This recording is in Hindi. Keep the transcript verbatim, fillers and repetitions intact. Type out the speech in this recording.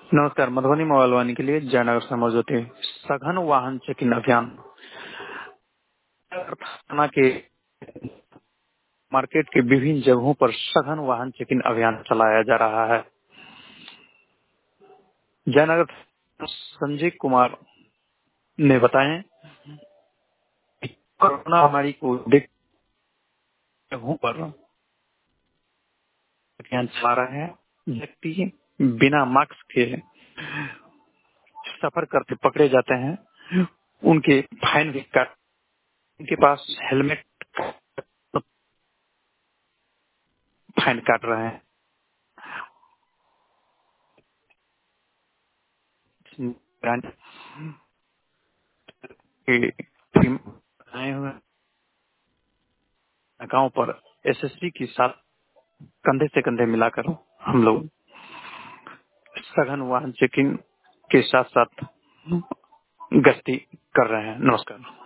नमस्कार। मधुबनी मोबाइल वाणी के लिए जयनगर से मौजूद है सघन वाहन चेकिंग अभियान। थाना के मार्केट के विभिन्न जगहों पर सघन वाहन चेकिंग अभियान चलाया जा रहा है। जयनगर संजय कुमार ने बताया कि कोरोना महामारी को देखते जगहों पर अभियान चला रहे हैं। व्यक्ति बिना मास्क के सफर करते पकड़े जाते हैं, उनके फाइन भी काट, उनके पास हेलमेट फाइन काट रहे हैं। की टीम आए हुए गांव पर एसएसपी के साथ कंधे से कंधे मिलाकर हम लोग सघन वाहन चेकिंग के साथ साथ गश्ती कर रहे हैं। नमस्कार।